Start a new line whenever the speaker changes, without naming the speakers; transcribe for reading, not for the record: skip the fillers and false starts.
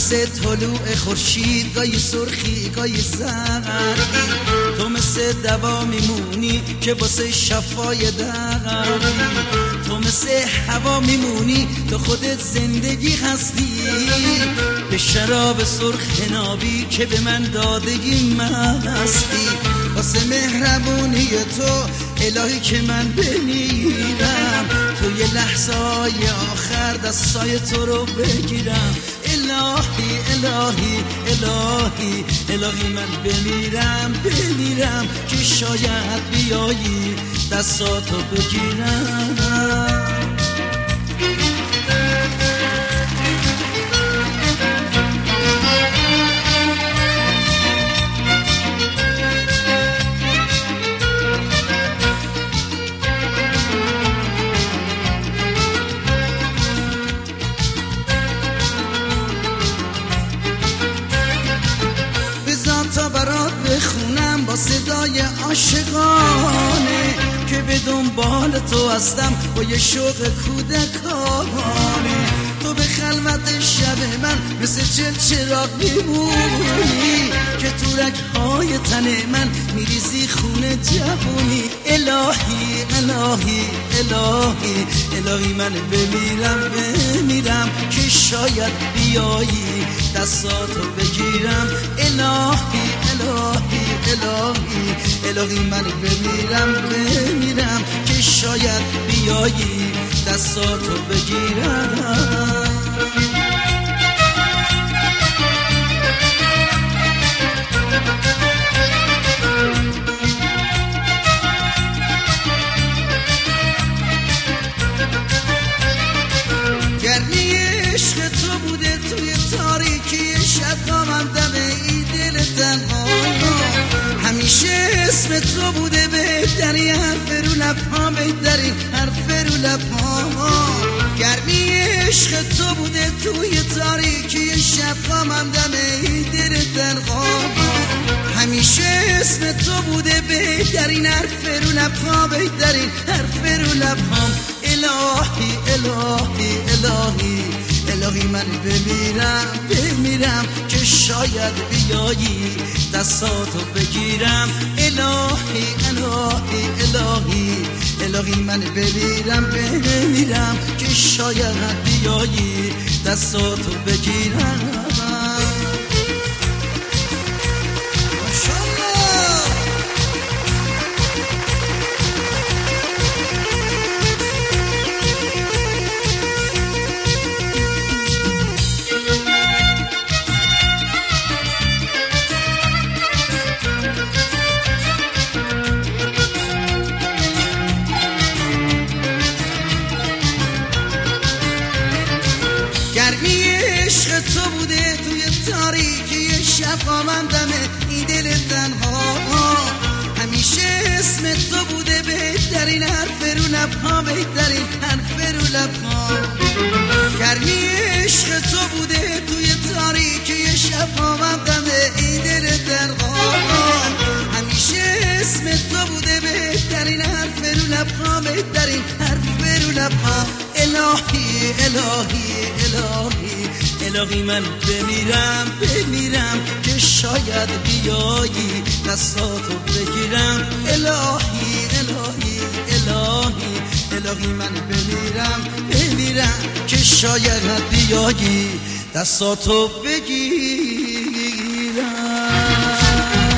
مثل طلوع خورشید، گاهی سرخی گاهی زردی. تو مثل دوا میمونی که واسه شفای دردی. تو مثل هوا میمونی، تو خودت زندگی هستی. به شراب سرخ نابی که به من دادگی مستی. واسه مهربونی تو الهی که من بمیرم، توی لحظه های آخر دستای تو رو بگیرم. الهی الهی الهی الهی من بمیرم که شاید بیایی دستاتو بگیرم. تا برات بخونم با صدای عاشقانه که به دنبال تو هستم با یه شوق کودکانه. تو به خلوت شب من مثل چراغ میمونی که تو رگ‌های تن من میریزی خون جوونی. الهی الهی الهی الهی من بمیرم که شاید بیایی دستاتو بگیرم. الهی الهی الهی الهی من بمیرم که شاید بیایی دستاتو بگیرم. گرمی عشق تو بوده توی تاریکی شب من دم این دل تنها. همیشه اسم تو بوده بهترین حرف رو لب‌ها، بهترین حرف رو لب‌ها. گرمی عشق تو بوده توی تاریکی شب من دم این دل تنها. همیشه اسم تو بوده بهترین حرف رو لب‌ها، بهترین حرف رو لب‌ها. الهی الهی الهی الهی من بمیرم که شاید بیایی دستاتو بگیرم. الهی الهی الهی الهی من بمیرم که شاید بیایی دستاتو بگیرم. گرمی عشق تو بوده توی تاریکی شب من دم این دل تنها. همیشه اسم تو بوده بهترین حرف رو لب‌ها، بهترین حرف رو لب‌ها. گرمی عشق تو بوده توی تاریکی شب من دم این دل تنها. همیشه اسم تو بوده بهترین حرف رو لب‌ها، بهترین حرف رو لب‌ها. الهی الهی الهی الهی من بمیرم که شاید بیایی دستاتو بگیرم. الهی الهی الهی الهی من بمیرم که شاید بیایی دستاتو بگیرم.